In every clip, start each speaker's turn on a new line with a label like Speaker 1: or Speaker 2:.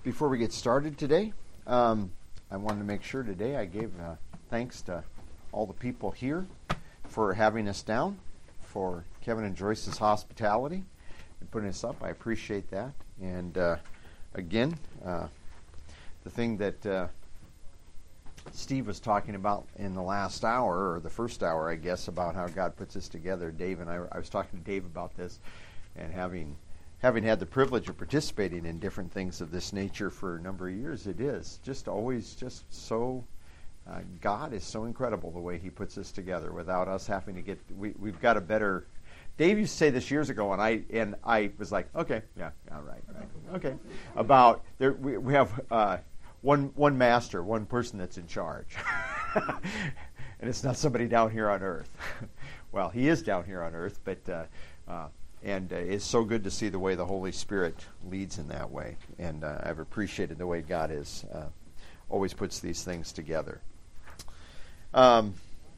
Speaker 1: Before we get started today, I wanted to make sure today I gave thanks to all the people here for having us down, for Kevin and Joyce's hospitality and putting us up. I appreciate that. And again, the thing that Steve was talking about in the last hour, or the first hour, I guess, about how God puts us together. Dave and I was talking to Dave about this, and having had the privilege of participating in different things of this nature for a number of years, it is just always just so, God is so incredible the way He puts us together without us having to get, we've got a better, Dave used to say this years ago, and I was like, okay, yeah, all right, okay. About, we have one master, one person that's in charge. And it's not somebody down here on earth. Well, He is down here on earth, but and it's so good to see the way the Holy Spirit leads in that way. And I've appreciated the way God is always puts these things together. To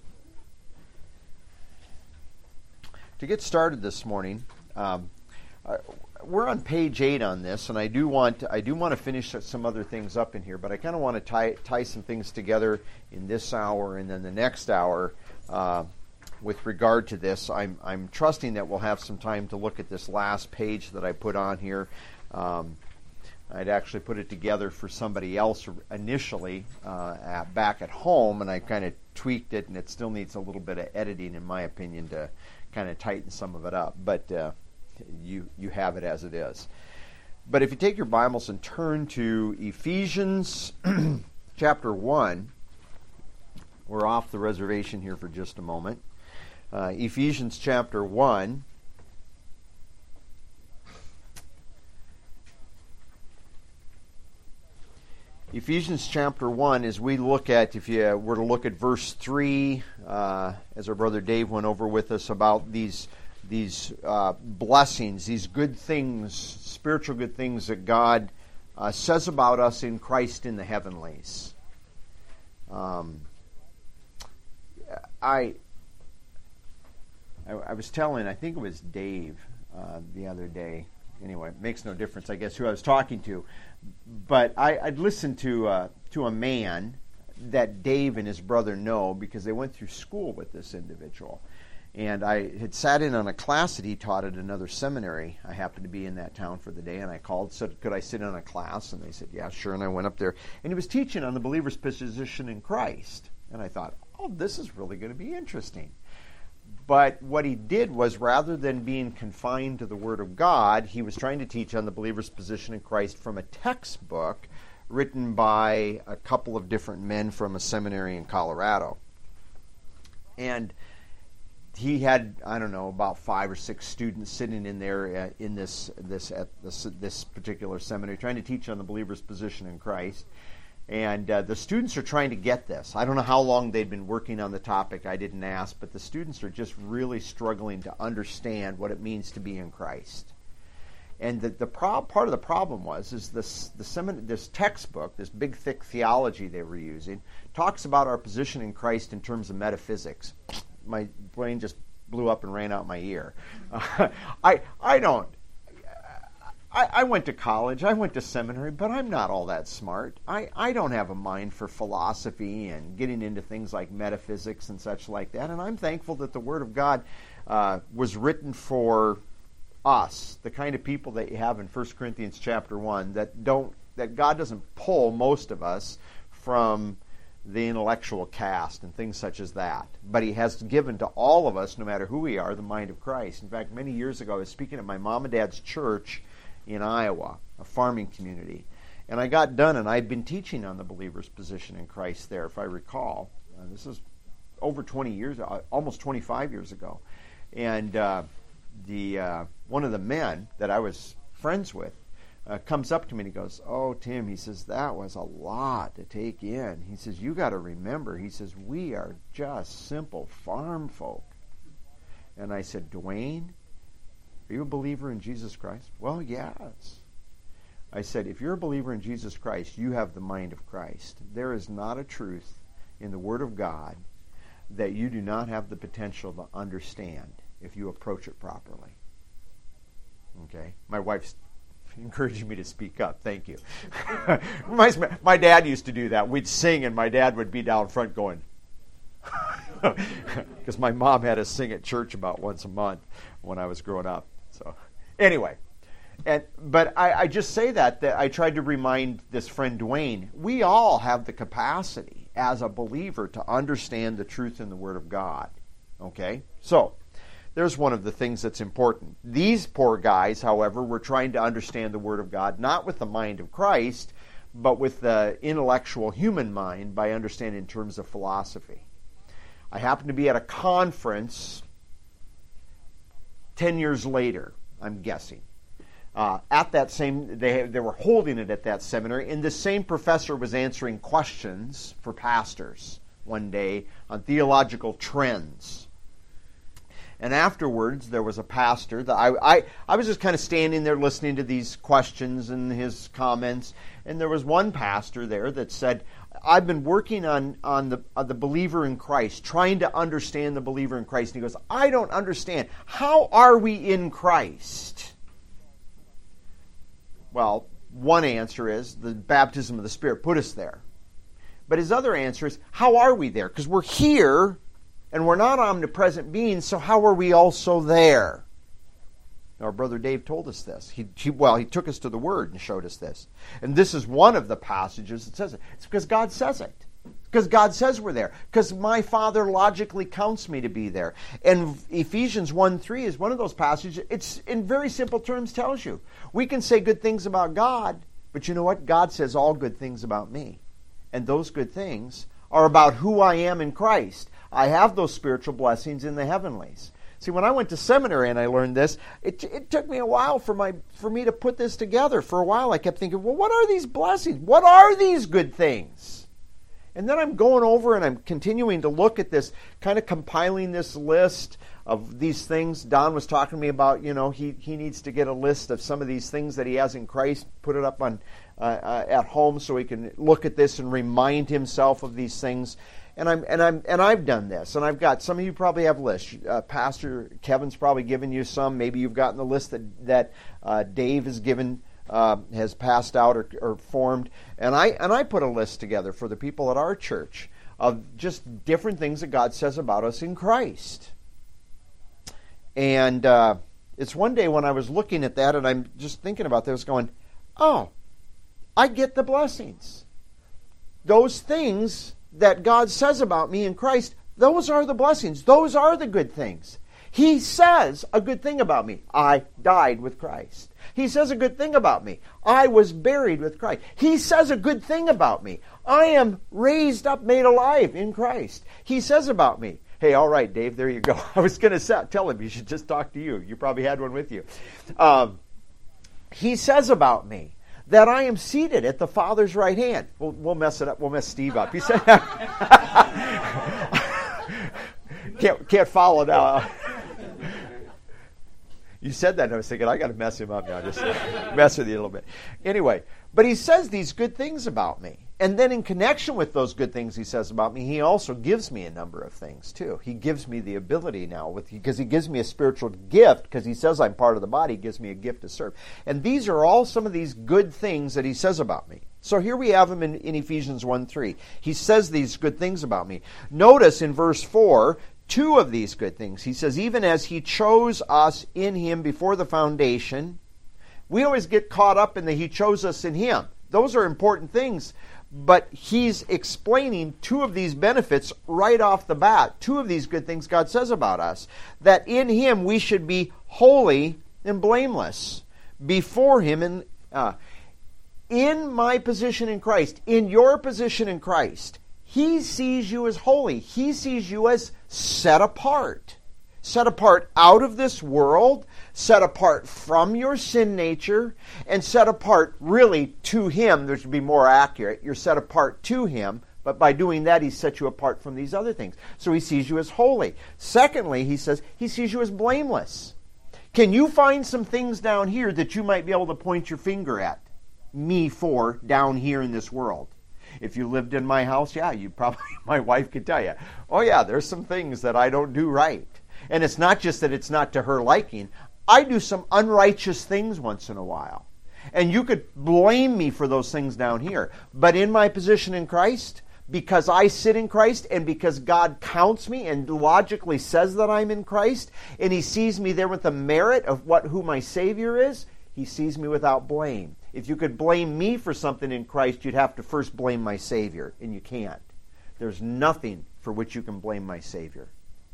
Speaker 1: get started this morning, we're on page 8 on this, and I do want to finish some other things up in here, but I kind of want to tie some things together in this hour and then the next hour. With regard to this, I'm trusting that we'll have some time to look at this last page that I put on here. I'd actually put it together for somebody else initially back at home, and I kind of tweaked it, and it still needs a little bit of editing, in my opinion, to kind of tighten some of it up. But you have it as it is. But if you take your Bibles and turn to Ephesians chapter 1, we're off the reservation here for just a moment. Ephesians chapter 1. Ephesians chapter 1, as we look at, if you were to look at verse 3, as our brother Dave went over with us about these blessings, these good things, spiritual good things that God says about us in Christ in the heavenlies. I was telling, I think it was Dave the other day. Anyway, it makes no difference, I guess, who I was talking to. But I'd listened to a man that Dave and his brother know because they went through school with this individual. And I had sat in on a class that he taught at another seminary. I happened to be in that town for the day, and I called, said, could I sit in on a class? And they said, yeah, sure. And I went up there. And he was teaching on the believer's position in Christ. And I thought, oh, this is really going to be interesting. But what he did was, rather than being confined to the Word of God, he was trying to teach on the believer's position in Christ from a textbook written by a couple of different men from a seminary in Colorado. And he had, I don't know, about 5 or 6 students sitting in there in this particular seminary trying to teach on the believer's position in Christ. And the students are trying to get this. I don't know how long they'd been working on the topic. I didn't ask. But the students are just really struggling to understand what it means to be in Christ. And part of the problem is this textbook, this big, thick theology they were using, talks about our position in Christ in terms of metaphysics. My brain just blew up and ran out my ear. I went to college, I went to seminary, but I'm not all that smart. I don't have a mind for philosophy and getting into things like metaphysics and such like that. And I'm thankful that the Word of God was written for us, the kind of people that you have in 1 Corinthians chapter 1, that God doesn't pull most of us from the intellectual caste and things such as that. But He has given to all of us, no matter who we are, the mind of Christ. In fact, many years ago, I was speaking at my mom and dad's church in Iowa, a farming community. And I got done, and I'd been teaching on the believer's position in Christ there, if I recall. This is over 20 years, almost 25 years ago. And one of the men that I was friends with comes up to me and he goes, oh, Tim, he says, that was a lot to take in. He says, you got to remember, he says, we are just simple farm folk. And I said, Dwayne, are you a believer in Jesus Christ? Well, yes. I said, if you're a believer in Jesus Christ, you have the mind of Christ. There is not a truth in the Word of God that you do not have the potential to understand if you approach it properly. Okay? My wife's encouraging me to speak up. Thank you. Reminds me, my dad used to do that. We'd sing, and my dad would be down front going, because my mom had us sing at church about once a month when I was growing up. So anyway, but I just say that I tried to remind this friend Dwayne, we all have the capacity as a believer to understand the truth in the Word of God. Okay? So there's one of the things that's important. These poor guys, however, were trying to understand the Word of God, not with the mind of Christ, but with the intellectual human mind by understanding in terms of philosophy. I happened to be at a conference 10 years later, I'm guessing. At that same, they were holding it at that seminary, and the same professor was answering questions for pastors one day on theological trends. And afterwards, there was a pastor that I was just kind of standing there listening to these questions and his comments, and there was one pastor there that said, I've been working on the believer in Christ, trying to understand the believer in Christ. And he goes, I don't understand. How are we in Christ? Well, one answer is the baptism of the Spirit put us there. But his other answer is, how are we there? Because we're here, and we're not omnipresent beings, so how are we also there? Our brother Dave told us this. He took us to the Word and showed us this. And this is one of the passages that says it. It's because God says it. Because God says we're there. Because my Father logically counts me to be there. And Ephesians 1:3 is one of those passages. It's in very simple terms tells you. We can say good things about God, but you know what? God says all good things about me. And those good things are about who I am in Christ. I have those spiritual blessings in the heavenlies. See, when I went to seminary and I learned this, it took me a while for me to put this together. For a while I kept thinking, well, what are these blessings? What are these good things? And then I'm going over and I'm continuing to look at this, kind of compiling this list of these things. Don was talking to me about, he needs to get a list of some of these things that he has in Christ, put it up on at home so he can look at this and remind himself of these things. And I've done this, and I've got, some of you probably have lists. Pastor Kevin's probably given you some. Maybe you've gotten the list that Dave has given, has passed out or formed. And I put a list together for the people at our church of just different things that God says about us in Christ. And it's one day when I was looking at that, and I'm just thinking about this, going, oh, I get the blessings. Those things that God says about me in Christ, those are the blessings. Those are the good things. He says a good thing about me. I died with Christ. He says a good thing about me. I was buried with Christ. He says a good thing about me. I am raised up, made alive in Christ. He says about me, hey, all right, Dave, there you go. I was going to tell him you should just talk to you. You probably had one with you. He says about me that I am seated at the Father's right hand. We'll mess it up. We'll mess Steve up. He said, can't follow now. You said that, and I was thinking, I got to mess him up now. Just mess with you a little bit. Anyway, but he says these good things about me. And then in connection with those good things he says about me, he also gives me a number of things, too. He gives me the ability now, because he gives me a spiritual gift, because he says I'm part of the body, he gives me a gift to serve. And these are all some of these good things that he says about me. So here we have him in Ephesians 1:3. He says these good things about me. Notice in verse 4, two of these good things. He says, even as he chose us in him before the foundation. We always get caught up in he chose us in him. Those are important things. But he's explaining two of these benefits right off the bat. Two of these good things God says about us. That in him we should be holy and blameless before him. And in my position in Christ, in your position in Christ, he sees you as holy. He sees you as set apart. Set apart out of this world, set apart from your sin nature, and set apart really to him. There should be more accurate. You're set apart to him, but by doing that, he set you apart from these other things. So he sees you as holy. Secondly, he says he sees you as blameless. Can you find some things down here that you might be able to point your finger at me for down here in this world? If you lived in my house, yeah, you probably, my wife could tell you, oh yeah, there's some things that I don't do right. And it's not just that it's not to her liking. I do some unrighteous things once in a while. And you could blame me for those things down here. But in my position in Christ, because I sit in Christ and because God counts me and logically says that I'm in Christ, and he sees me there with the merit of who my Savior is, he sees me without blame. If you could blame me for something in Christ, you'd have to first blame my Savior, and you can't. There's nothing for which you can blame my Savior.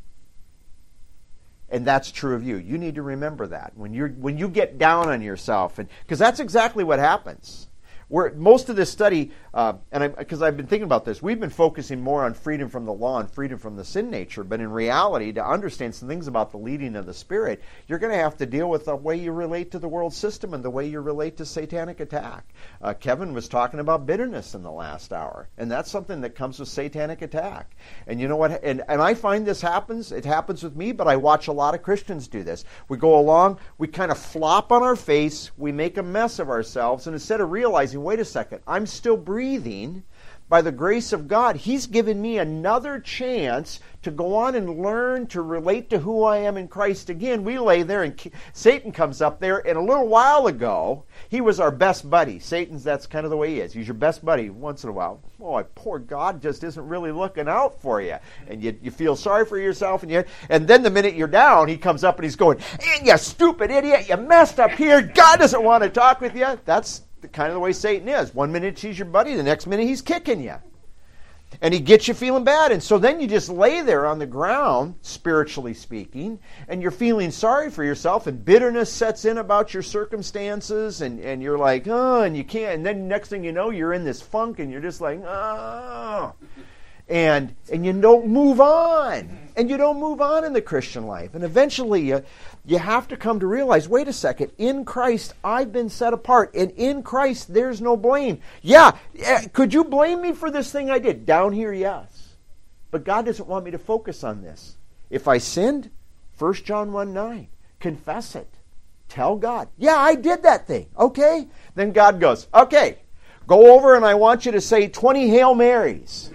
Speaker 1: And that's true of you. You need to remember that when you get down on yourself, because that's exactly what happens. Most of this study, because I've been thinking about this, we've been focusing more on freedom from the law and freedom from the sin nature. But in reality, to understand some things about the leading of the Spirit, you're going to have to deal with the way you relate to the world system and the way you relate to satanic attack. Kevin was talking about bitterness in the last hour, and that's something that comes with satanic attack. And you know what? And I find this happens. It happens with me, but I watch a lot of Christians do this. We go along, we kind of flop on our face, we make a mess of ourselves, and instead of realizing, wait a second, I'm still breathing. By the grace of God, he's given me another chance to go on and learn to relate to who I am in Christ again. We lay there and Satan comes up there, and a little while ago, he was our best buddy. That's kind of the way he is. He's your best buddy once in a while. Oh, poor God just isn't really looking out for you. And you feel sorry for yourself, and then the minute you're down, he comes up and he's going, you stupid idiot, you messed up here, God doesn't want to talk with you. That's kind of the way Satan is. One minute he's your buddy, the next minute he's kicking you. And he gets you feeling bad. And so then you just lay there on the ground, spiritually speaking, and you're feeling sorry for yourself, and bitterness sets in about your circumstances, and you're like, oh, and you can't. And then next thing you know, you're in this funk, and you're just like, oh. And you don't move on. And you don't move on in the Christian life. And eventually you have to come to realize, wait a second, in Christ I've been set apart. And in Christ there's no blame. Yeah, could you blame me for this thing I did? Down here, yes. But God doesn't want me to focus on this. If I sinned, 1 John 1:9, confess it. Tell God, yeah, I did that thing. Okay? Then God goes, okay, go over and I want you to say 20 Hail Marys.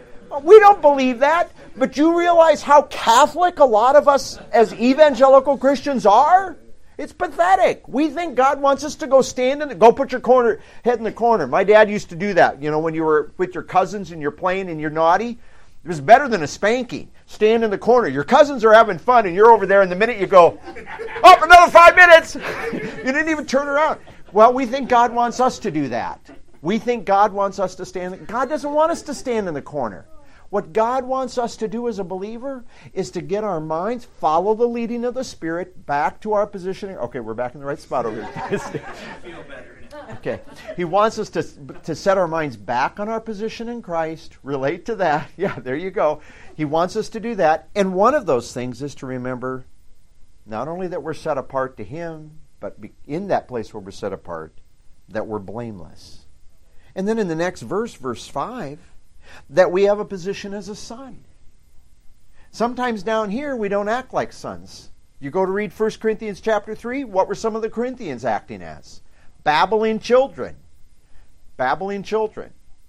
Speaker 1: We don't believe that, but you realize how Catholic a lot of us as evangelical Christians are? It's pathetic. We think God wants us to go go put your head in the corner. My dad used to do that. You know, when you were with your cousins and you're playing and you're naughty, it was better than a spanking. Stand in the corner. Your cousins are having fun and you're over there, and the minute you go, oh, another 5 minutes, you didn't even turn around. Well, we think God wants us to do that. We think God wants us to stand. God doesn't want us to stand in the corner. What God wants us to do as a believer is to get our minds, follow the leading of the Spirit, back to our positioning. Okay, we're back in the right spot over here.
Speaker 2: Feel better.
Speaker 1: Okay. He wants us to set our minds back on our position in Christ, relate to that. Yeah, there you go. He wants us to do that. And one of those things is to remember not only that we're set apart to Him, but in that place where we're set apart, that we're blameless. And then in the next verse, verse 5, that we have a position as a son. Sometimes down here we don't act like sons. You go to read 1 Corinthians chapter 3, what were some of the Corinthians acting as? Babbling children. Babbling children.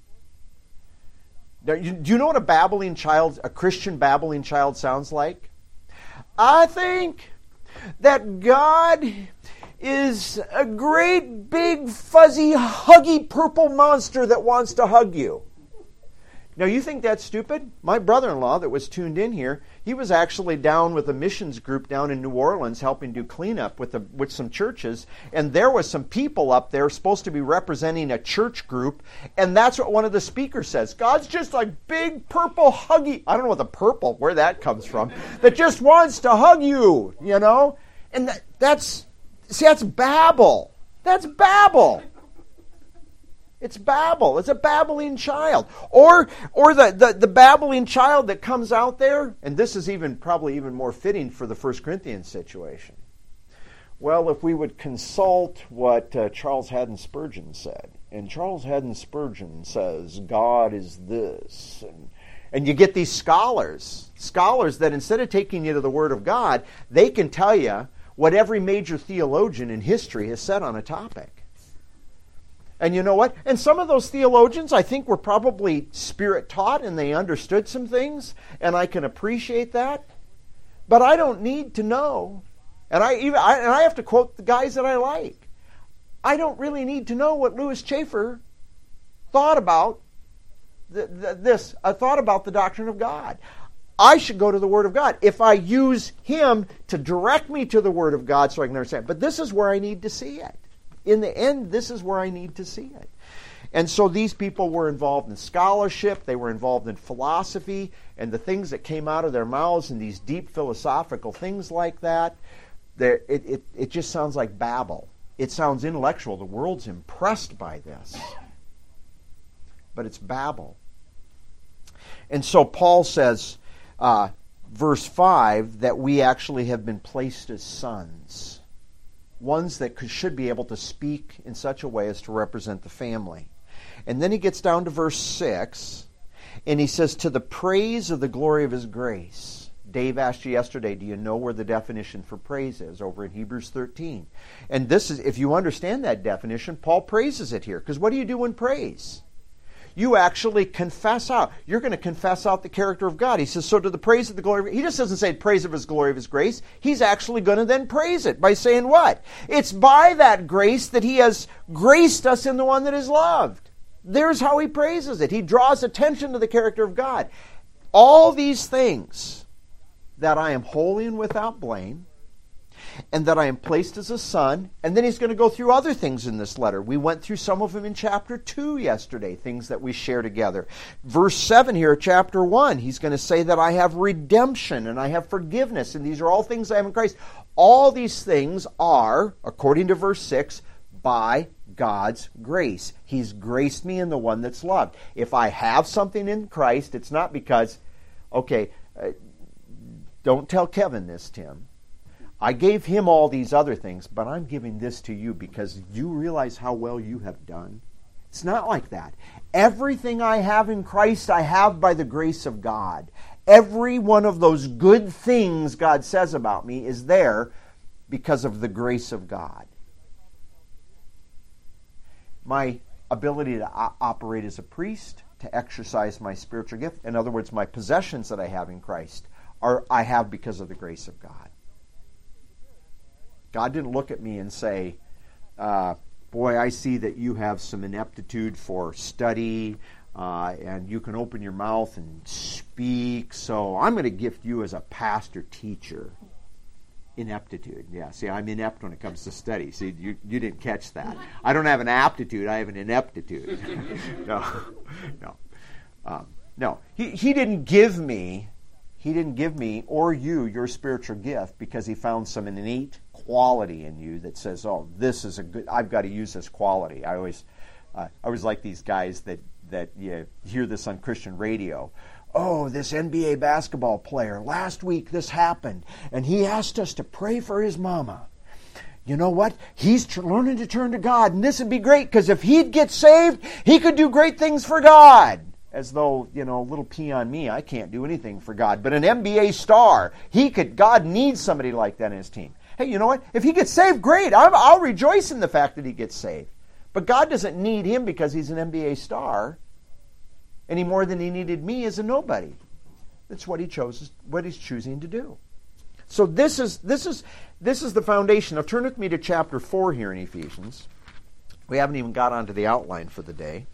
Speaker 1: Now, do you know what a Christian babbling child sounds like? I think that God is a great big fuzzy huggy purple monster that wants to hug you. Now, you think that's stupid? My brother-in-law that was tuned in here, he was actually down with a missions group down in New Orleans helping do cleanup with some churches, and there was some people up there supposed to be representing a church group, and that's what one of the speakers says. God's just like big purple huggy, I don't know what the purple, where that comes from, that just wants to hug you, you know? And that's babble. That's babble. It's babble. It's a babbling child. Or the babbling child that comes out there, and this is probably even more fitting for the 1 Corinthians situation. Well, if we would consult what Charles Haddon Spurgeon said, and Charles Haddon Spurgeon says, God is this, and you get these scholars that instead of taking you to the Word of God, they can tell you what every major theologian in history has said on a topic. And you know what? And some of those theologians, I think, were probably Spirit taught and they understood some things, and I can appreciate that. But I don't need to know. And I have to quote the guys that I like. I don't really need to know what Louis Chafer thought about thought about the doctrine of God. I should go to the Word of God if I use him to direct me to the Word of God so I can understand. But this is where I need to see it. In the end, this is where I need to see it. And so these people were involved in scholarship, they were involved in philosophy, and the things that came out of their mouths and these deep philosophical things like that, it just sounds like babble. It sounds intellectual. The world's impressed by this. But it's babble. And so Paul says, verse 5, that we actually have been placed as sons. Ones that should be able to speak in such a way as to represent the family. And then he gets down to verse 6, and he says, to the praise of the glory of his grace. Dave asked you yesterday, do you know where the definition for praise is? Over in Hebrews 13. And this is, if you understand that definition, Paul praises it here. Because what do you do in praise? You actually confess out. You're going to confess out the character of God. He says, so to the praise of the glory. He just doesn't say praise of his glory of his grace. He's actually going to then praise it by saying what? It's by that grace that he has graced us in the one that is loved. There's how he praises it. He draws attention to the character of God. All these things, that I am holy and without blame, and that I am placed as a son. And then he's going to go through other things in this letter. We went through some of them in chapter 2 yesterday, things that we share together. Verse 7 here, chapter 1, he's going to say that I have redemption and I have forgiveness, and these are all things I have in Christ. All these things are, according to verse 6, by God's grace. He's graced me in the one that's loved. If I have something in Christ, it's not because, don't tell Kevin this, Tim. I gave him all these other things, but I'm giving this to you because you realize how well you have done. It's not like that. Everything I have in Christ, I have by the grace of God. Every one of those good things God says about me is there because of the grace of God. My ability to operate as a priest, to exercise my spiritual gift, in other words, my possessions that I have in Christ, I have because of the grace of God. God didn't look at me and say, boy, I see that you have some ineptitude for study, and you can open your mouth and speak, so I'm going to gift you as a pastor teacher. Ineptitude. Yeah, see, I'm inept when it comes to study. See, you didn't catch that. I don't have an aptitude, I have an ineptitude. No. He didn't give me or you your spiritual gift because he found some innate quality in you that says, oh, this is a good, I've got to use this quality. I always like these guys that you hear this on Christian radio. Oh, this NBA basketball player, last week this happened, and he asked us to pray for his mama. You know what? He's learning to turn to God, and this would be great, because if he'd get saved, he could do great things for God. As though, little pee on me, I can't do anything for God. But an NBA star, God needs somebody like that in his team. Hey, you know what? If he gets saved, great. I'll rejoice in the fact that he gets saved. But God doesn't need him because he's an NBA star any more than he needed me as a nobody. That's what what he's choosing to do. So this is the foundation. Now turn with me to chapter 4 here in Ephesians. We haven't even got onto the outline for the day.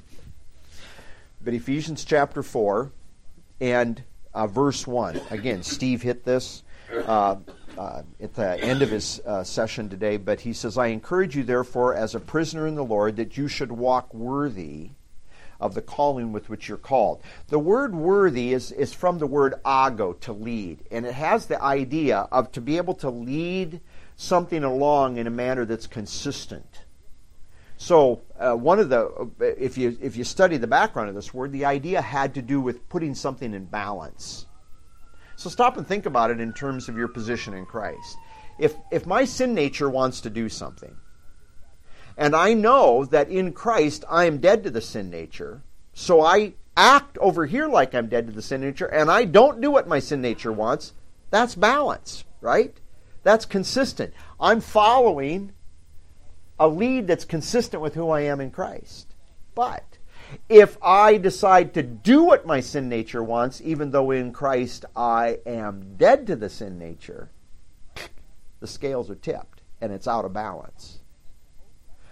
Speaker 1: But Ephesians chapter 4 and verse 1. Again, Steve hit this at the end of his session today, but he says, I encourage you therefore as a prisoner in the Lord that you should walk worthy of the calling with which you're called. The word worthy is from the word ago, to lead. And it has the idea of to be able to lead something along in a manner that's consistent. So if you study the background of this word, the idea had to do with putting something in balance. So stop and think about it in terms of your position in Christ. If my sin nature wants to do something, and I know that in Christ I am dead to the sin nature, so I act over here like I'm dead to the sin nature, and I don't do what my sin nature wants, that's balance, right? That's consistent. I'm following a lead that's consistent with who I am in Christ. But if I decide to do what my sin nature wants, even though in Christ I am dead to the sin nature, the scales are tipped, and it's out of balance.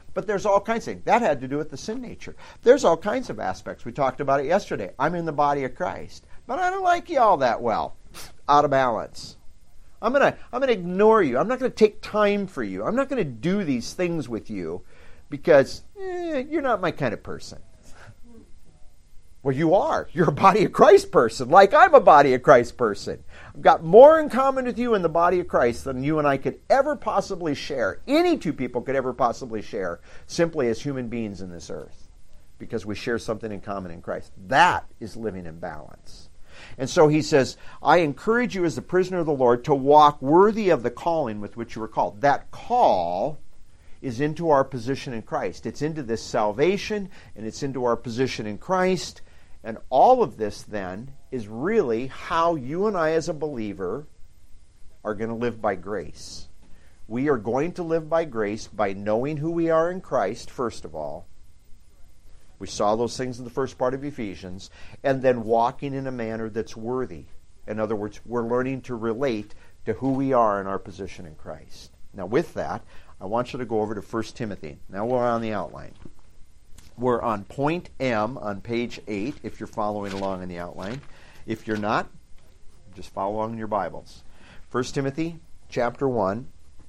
Speaker 1: But there's all kinds of things. That had to do with the sin nature. There's all kinds of aspects. We talked about it yesterday. I'm in the body of Christ, but I don't like you all that well. Out of balance. I'm gonna ignore you. I'm not going to take time for you. I'm not going to do these things with you because you're not my kind of person. Well, you are. You're a body of Christ person, like I'm a body of Christ person. I've got more in common with you in the body of Christ than you and I could ever possibly share. Any two people could ever possibly share simply as human beings in this earth because we share something in common in Christ. That is living in balance. And so he says, I encourage you as the prisoner of the Lord to walk worthy of the calling with which you were called. That call is into our position in Christ. It's into this salvation, and it's into our position in Christ. And all of this, then, is really how you and I as a believer are going to live by grace. We are going to live by grace by knowing who we are in Christ, first of all. We saw those things in the first part of Ephesians. And then walking in a manner that's worthy. In other words, we're learning to relate to who we are in our position in Christ. Now, with that, I want you to go over to 1 Timothy. Now we're on the outline. We're on point M on page 8, if you're following along in the outline. If you're not, just follow along in your Bibles. 1 Timothy chapter 1,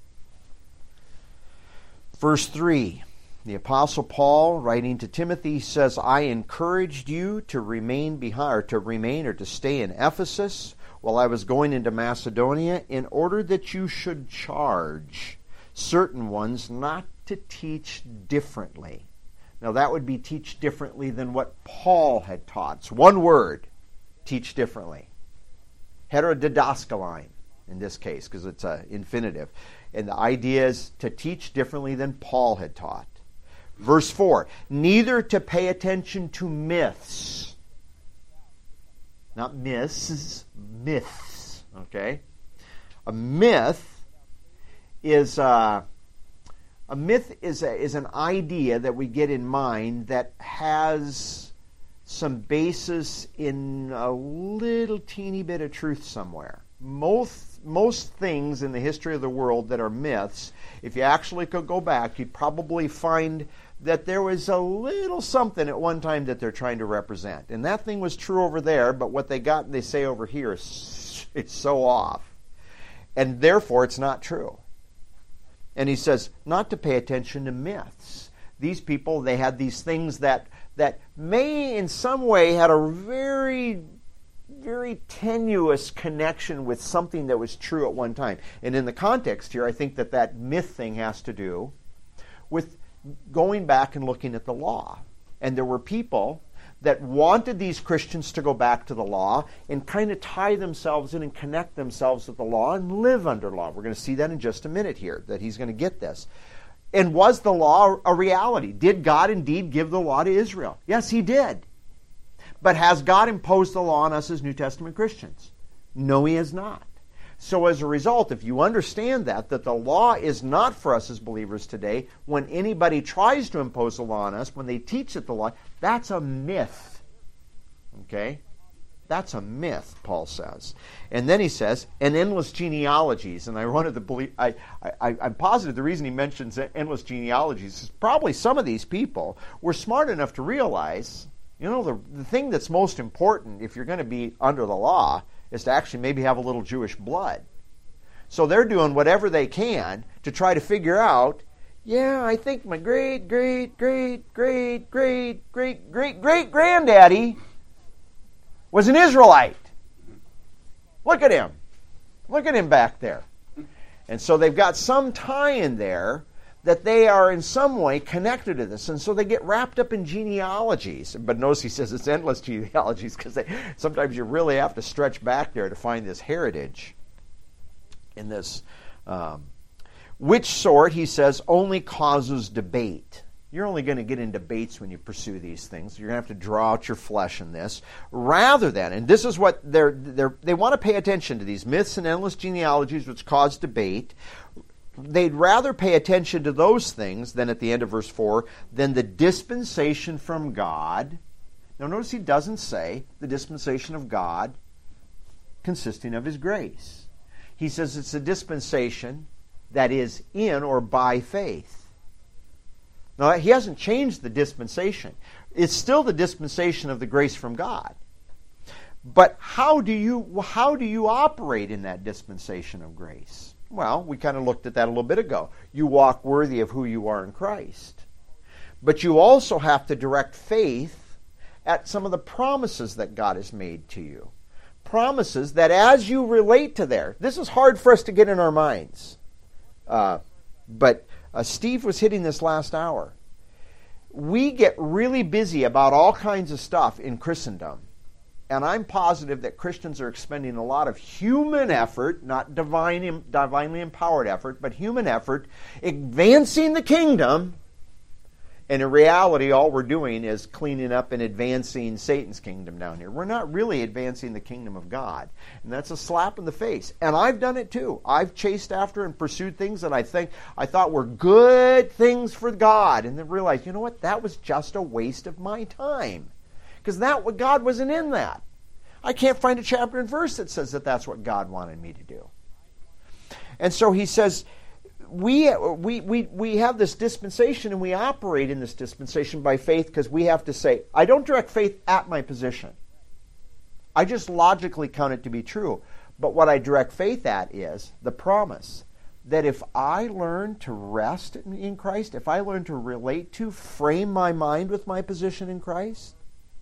Speaker 1: verse 3. The Apostle Paul, writing to Timothy, says, I encouraged you to remain behind, or to stay in Ephesus while I was going into Macedonia, in order that you should charge certain ones not to teach differently. Now that would be teach differently than what Paul had taught. It's one word, teach differently. Heterodidaskalin in this case, because it's an infinitive. And the idea is to teach differently than Paul had taught. Verse 4, neither to pay attention to myths. Not myths, myths. Okay? A myth is an idea that we get in mind that has some basis in a little teeny bit of truth somewhere. Most things in the history of the world that are myths, if you actually could go back, you'd probably find that there was a little something at one time that they're trying to represent. And that thing was true over there, but what they say over here, it's so off. And therefore, it's not true. And he says, not to pay attention to myths. These people, they had these things that may in some way had a very, very tenuous connection with something that was true at one time. And in the context here, I think that myth thing has to do with going back and looking at the law. And there were people that wanted these Christians to go back to the law and kind of tie themselves in and connect themselves with the law and live under law. We're going to see that in just a minute here, that he's going to get this. And was the law a reality? Did God indeed give the law to Israel? Yes, he did. But has God imposed the law on us as New Testament Christians? No, he has not. So as a result, if you understand that the law is not for us as believers today, when anybody tries to impose the law on us, when they teach that the law, that's a myth. Okay? That's a myth, Paul says. And then he says, and endless genealogies. And I wanted to believe, I'm positive the reason he mentions endless genealogies is probably some of these people were smart enough to realize, the thing that's most important if you're going to be under the law is to actually maybe have a little Jewish blood. So they're doing whatever they can to try to figure out, I think my great-great-great-great-great-great-great-granddaddy was an Israelite. Look at him. Look at him back there. And so they've got some tie in there that they are in some way connected to this. And so they get wrapped up in genealogies. But notice he says it's endless genealogies because sometimes you really have to stretch back there to find this heritage in this. Which sort, he says, only causes debate. You're only going to get in debates when you pursue these things. You're going to have to draw out your flesh in this. Rather than, and this is what they want to pay attention to, these myths and endless genealogies which cause debate. They'd rather pay attention to those things than, at the end of verse 4, than the dispensation from God. Now notice he doesn't say the dispensation of God consisting of his grace. He says it's a dispensation that is in or by faith. Now, he hasn't changed the dispensation. It's still the dispensation of the grace from God. But how do you operate in that dispensation of grace? Well, we kind of looked at that a little bit ago. You walk worthy of who you are in Christ. But you also have to direct faith at some of the promises that God has made to you. Promises that as you relate to this is hard for us to get in our minds. But Steve was hitting this last hour. We get really busy about all kinds of stuff in Christendom. And I'm positive that Christians are expending a lot of human effort, not divinely empowered effort, but human effort, advancing the kingdom. And in reality, all we're doing is cleaning up and advancing Satan's kingdom down here. We're not really advancing the kingdom of God. And that's a slap in the face. And I've done it too. I've chased after and pursued things that I thought were good things for God. And then realized, you know what? That was just a waste of my time. Because God wasn't in that. I can't find a chapter and verse that says that that's what God wanted me to do. And so he says, we have this dispensation and we operate in this dispensation by faith because we have to say, I don't direct faith at my position. I just logically count it to be true. But what I direct faith at is the promise that if I learn to rest in Christ, if I learn to relate to, frame my mind with my position in Christ,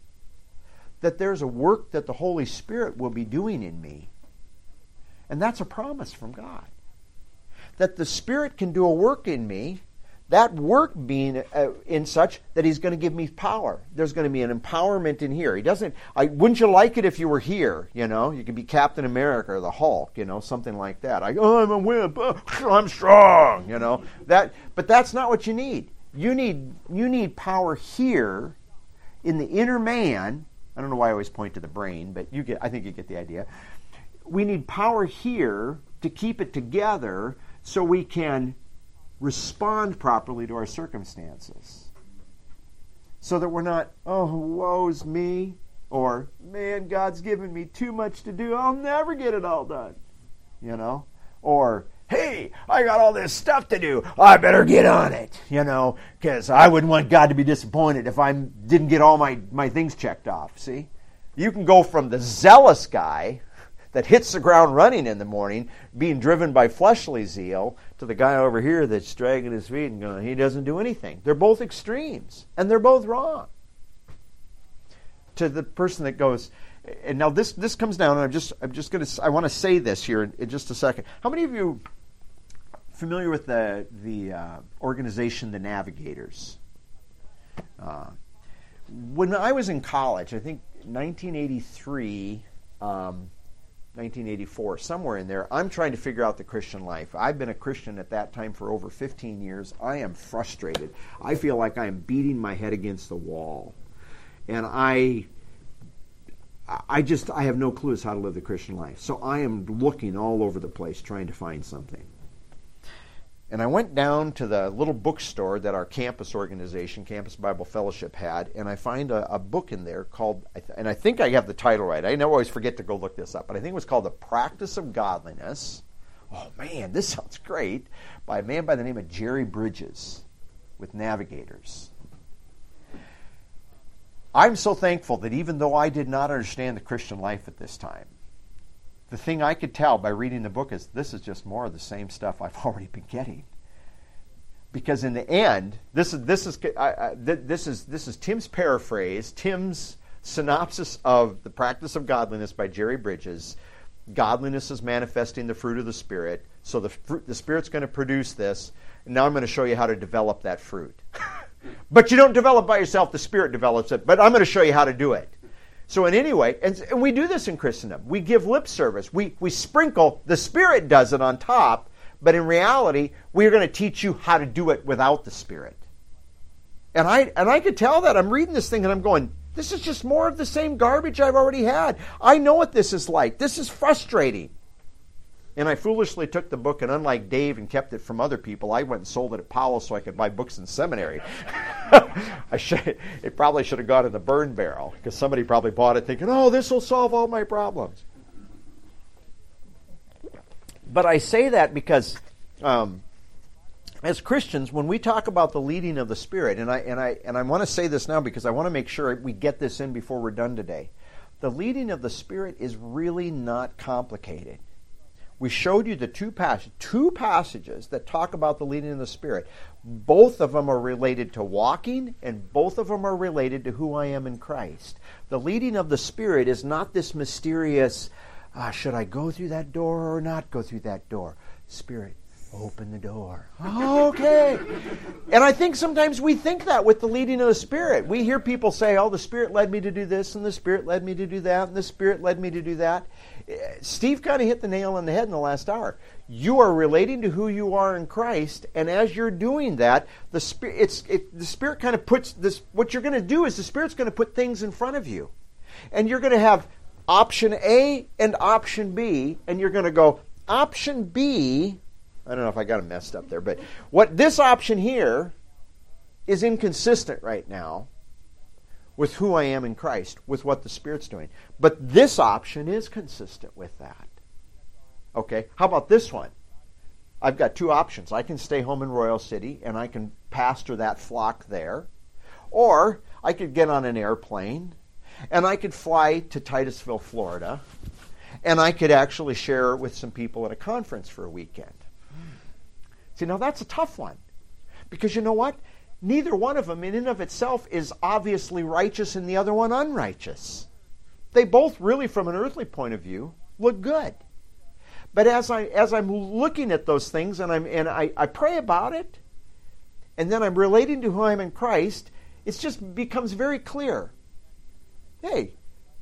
Speaker 1: that there's a work that the Holy Spirit will be doing in me. And that's a promise from God. That the Spirit can do a work in me, that work being in such that He's going to give me power. There's going to be an empowerment in here. Wouldn't you like it if you were here? You could be Captain America or the Hulk, something like that. I'm a wimp, I'm strong, But that's not what you need. You need power here in the inner man. I don't know why I always point to the brain, but I think you get the idea. We need power here to keep it together so we can respond properly to our circumstances. So that we're not, oh, woe's me, or, man, God's given me too much to do, I'll never get it all done. Or, hey, I got all this stuff to do, I better get on it, because I wouldn't want God to be disappointed if I didn't get all my things checked off, see? You can go from the zealous guy that hits the ground running in the morning, being driven by fleshly zeal, to the guy over here that's dragging his feet and going, he doesn't do anything. They're both extremes, and they're both wrong. To the person that goes, and now this comes down, and I want to say this here in just a second. How many of you familiar with the organization, the Navigators? When I was in college, I think 1983, 1984, somewhere in there, I'm trying to figure out the Christian life. I've been a Christian at that time for over 15 years. I am frustrated. I feel like I am beating my head against the wall. And I have no clue as how to live the Christian life. So I am looking all over the place trying to find something. And I went down to the little bookstore that our campus organization, Campus Bible Fellowship, had, and I find a book in there called, and I think I have the title right. I never always forget to go look this up, but I think it was called The Practice of Godliness. Oh man, this sounds great. By a man by the name of Jerry Bridges with Navigators. I'm so thankful that even though I did not understand the Christian life at this time, the thing I could tell by reading the book is this is just more of the same stuff I've already been getting. Because in the end, this is Tim's paraphrase, Tim's synopsis of The Practice of Godliness by Jerry Bridges. Godliness is manifesting the fruit of the Spirit. So the Spirit's going to produce this. And now I'm going to show you how to develop that fruit. But you don't develop by yourself. The Spirit develops it. But I'm going to show you how to do it. So in any way, and we do this in Christendom. We give lip service. We sprinkle. The Spirit does it on top. But in reality, we're going to teach you how to do it without the Spirit. And I could tell that. I'm reading this thing and I'm going, this is just more of the same garbage I've already had. I know what this is like. This is frustrating. And I foolishly took the book, and unlike Dave and kept it from other people, I went and sold it at Powell so I could buy books in seminary. It probably should have gone in the burn barrel, because somebody probably bought it thinking, oh, this will solve all my problems. But I say that because as Christians, when we talk about the leading of the Spirit, and I want to say this now because I want to make sure we get this in before we're done today. The leading of the Spirit is really not complicated. We showed you the two passages that talk about the leading of the Spirit. Both of them are related to walking, and both of them are related to who I am in Christ. The leading of the Spirit is not this mysterious, should I go through that door or not go through that door? Spirit, open the door. Okay. And I think sometimes we think that with the leading of the Spirit. We hear people say, oh, the Spirit led me to do this, and the Spirit led me to do that, and the Spirit led me to do that. Steve kind of hit the nail on the head in the last hour. You are relating to who you are in Christ, and as you're doing that, the Spirit kind of puts this. What you're going to do is the Spirit's going to put things in front of you, and you're going to have option A and option B, and you're going to go option B. I don't know if I got it messed up there, but what this option here is inconsistent right now with who I am in Christ, with what the Spirit's doing. But this option is consistent with that. Okay, how about this one? I've got two options. I can stay home in Royal City and I can pastor that flock there. Or I could get on an airplane and I could fly to Titusville, Florida, and I could actually share with some people at a conference for a weekend. See, now that's a tough one. Because you know what? Neither one of them in and of itself is obviously righteous and the other one unrighteous. They both really, from an earthly point of view, look good. But as I'm looking at those things and I pray about it, and then I'm relating to who I am in Christ, it just becomes very clear. Hey,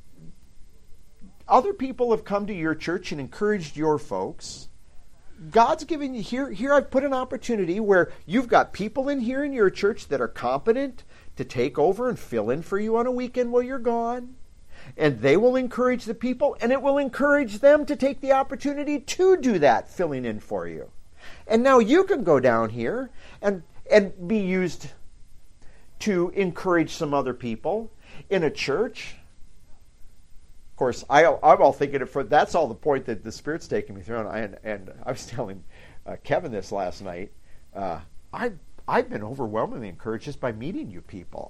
Speaker 1: other people have come to your church and encouraged your folks. God's given you here I've put an opportunity where you've got people in here in your church that are competent to take over and fill in for you on a weekend while you're gone. And they will encourage the people, and it will encourage them to take the opportunity to do that, filling in for you. And now you can go down here and be used to encourage some other people in a church. Of course, I'm all thinking that's all the point that the Spirit's taking me through. And I was telling Kevin this last night. I've been overwhelmingly encouraged just by meeting you people.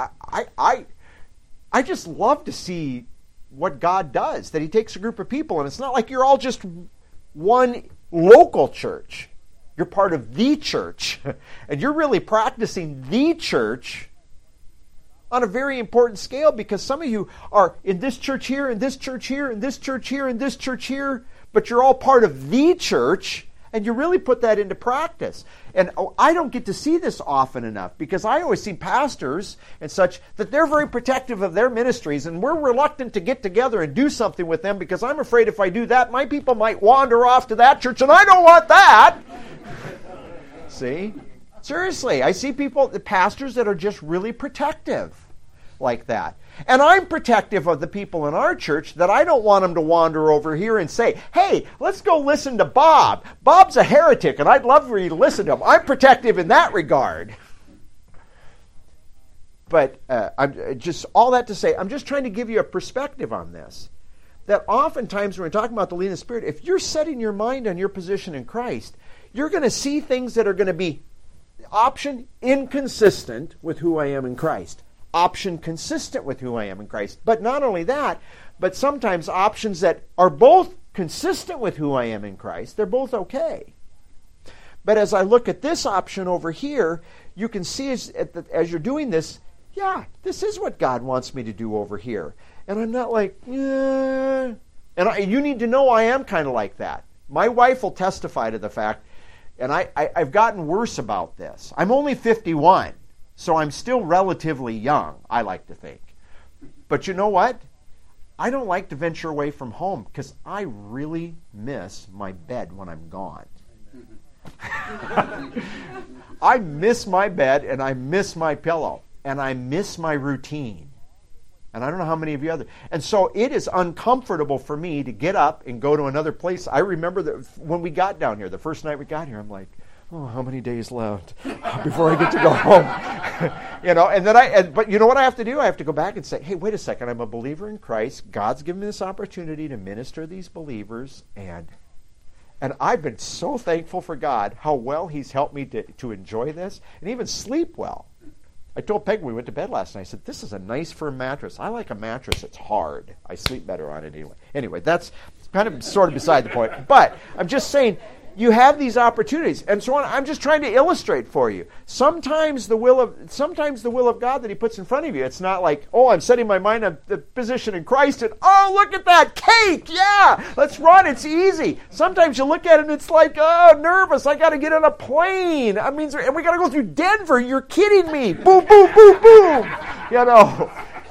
Speaker 1: I just love to see what God does, that He takes a group of people, and it's not like you're all just one local church. You're part of the church, and you're really practicing the church on a very important scale, because some of you are in this church here, and this church here, and this church here, and this church here, but you're all part of the church, and you really put that into practice. And I don't get to see this often enough, because I always see pastors and such that they're very protective of their ministries, and we're reluctant to get together and do something with them, because I'm afraid if I do that, my people might wander off to that church, and I don't want that. See? Seriously, I see the pastors that are just really protective like that. And I'm protective of the people in our church that I don't want them to wander over here and say, hey, let's go listen to Bob. Bob's a heretic, and I'd love for you to listen to him. I'm protective in that regard. But I'm just all that to say, I'm just trying to give you a perspective on this. That oftentimes when we're talking about the leading of the Spirit, if you're setting your mind on your position in Christ, you're going to see things that are going to be option inconsistent with who I am in Christ. Option consistent with who I am in Christ. But not only that, but sometimes options that are both consistent with who I am in Christ, they're both okay. But as I look at this option over here, you can see as you're doing this, yeah, this is what God wants me to do over here. And I'm not like, yeah. And you need to know I am kind of like that. My wife will testify to the fact, and I've gotten worse about this. I'm only 51. So I'm still relatively young, I like to think. But you know what? I don't like to venture away from home because I really miss my bed when I'm gone. I miss my bed, and I miss my pillow, and I miss my routine. And I don't know how many of you other. And so it is uncomfortable for me to get up and go to another place. I remember that when we got down here, the first night we got here, I'm like, oh, how many days left before I get to go home? And then but you know what I have to do? I have to go back and say, hey, wait a second, I'm a believer in Christ. God's given me this opportunity to minister to these believers, and And I've been so thankful for God, how well He's helped me to enjoy this and even sleep well. I told Peg when we went to bed last night, I said, this is a nice firm mattress. I like a mattress that's hard. I sleep better on it anyway. Anyway, that's kind of sort of beside the point. But I'm just saying, you have these opportunities. And so on. I'm just trying to illustrate for you. Sometimes the will of God that He puts in front of you, it's not like, oh, I'm setting my mind on the position in Christ, and oh, look at that cake. Yeah, let's run. It's easy. Sometimes you look at it and it's like, oh, nervous. I got to get on a plane. I mean, and we got to go through Denver. You're kidding me. Boom, boom, boom, boom. You know.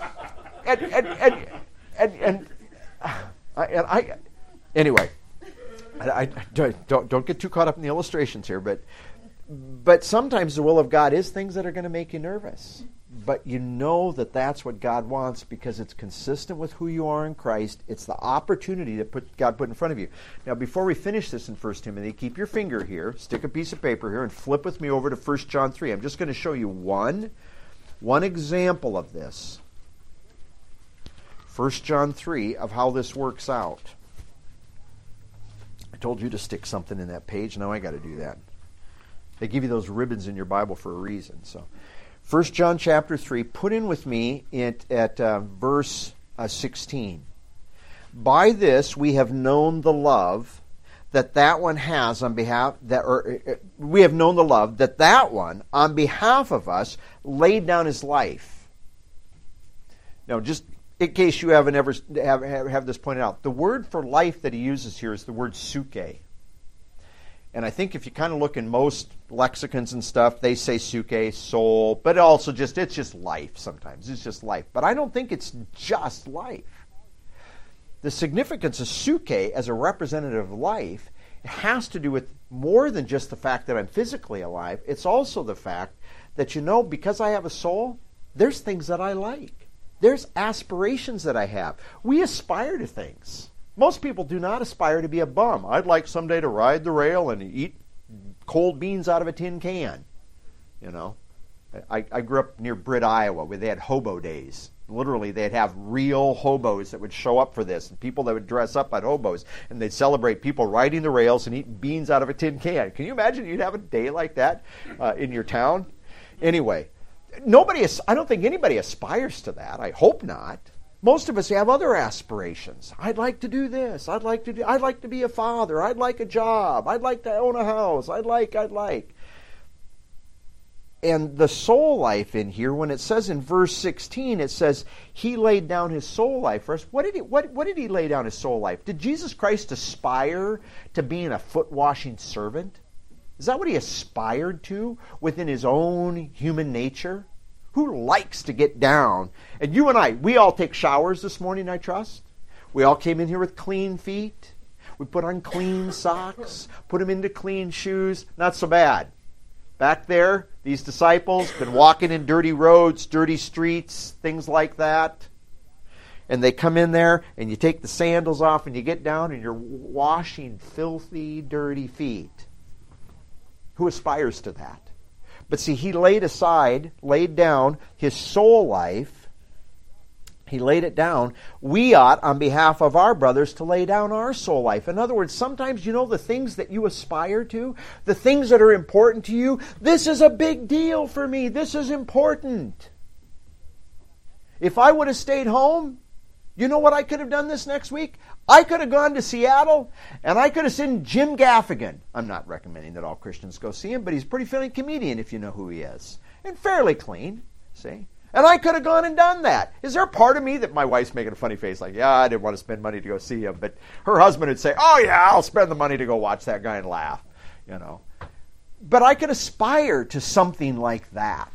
Speaker 1: Anyway. I don't get too caught up in the illustrations here, but sometimes the will of God is things that are going to make you nervous. But you know that that's what God wants because it's consistent with who you are in Christ. It's the opportunity that God put in front of you. Now, before we finish this in 1 Timothy, keep your finger here, stick a piece of paper here, and flip with me over to 1 John 3. I'm just going to show you one example of this. 1 John 3 of how this works out. Told you to stick something in that page. Now I got to do that. They give you those ribbons in your Bible for a reason. So, 1 John chapter 3, put in with me at verse 16. By this we have known the love that one has on behalf we have known the love that one on behalf of us laid down his life. Now, just in case you haven't ever have this pointed out, the word for life that he uses here is the word suke. And I think if you kind of look in most lexicons and stuff, they say suke, soul, but also it's just life sometimes. It's just life. But I don't think it's just life. The significance of suke as a representative of life has to do with more than just the fact that I'm physically alive. It's also the fact that, because I have a soul, there's things that I like. There's aspirations that I have. We aspire to things. Most people do not aspire to be a bum. I'd like someday to ride the rail and eat cold beans out of a tin can. I grew up near Britt, Iowa, where they had hobo days. Literally, they'd have real hobos that would show up for this, and people that would dress up like hobos, and they'd celebrate people riding the rails and eating beans out of a tin can. Can you imagine you'd have a day like that in your town? Anyway. I don't think anybody aspires to that. I hope not. Most of us have other aspirations. I'd like to do this. I'd like to be a father. I'd like a job. I'd like to own a house. I'd like. And the soul life in here, when it says in verse 16, it says he laid down his soul life for us. What did he lay down his soul life? Did Jesus Christ aspire to being a foot washing servant? Is that what he aspired to within his own human nature? Who likes to get down? And you and I, we all take showers this morning, I trust. We all came in here with clean feet. We put on clean socks, put them into clean shoes. Not so bad. Back there, these disciples been walking in dirty roads, dirty streets, things like that. And they come in there, and you take the sandals off, and you get down, and you're washing filthy, dirty feet. Who aspires to that? But see, he laid down his soul life. He laid it down. We ought, on behalf of our brothers, to lay down our soul life. In other words, sometimes, the things that you aspire to, the things that are important to you, this is a big deal for me. This is important. If I would have stayed home, you know what I could have done this next week? I could have gone to Seattle, and I could have seen Jim Gaffigan. I'm not recommending that all Christians go see him, but he's a pretty funny comedian if you know who he is. And fairly clean, see? And I could have gone and done that. Is there a part of me that my wife's making a funny face like, yeah, I didn't want to spend money to go see him, but her husband would say, oh yeah, I'll spend the money to go watch that guy and laugh, But I could aspire to something like that.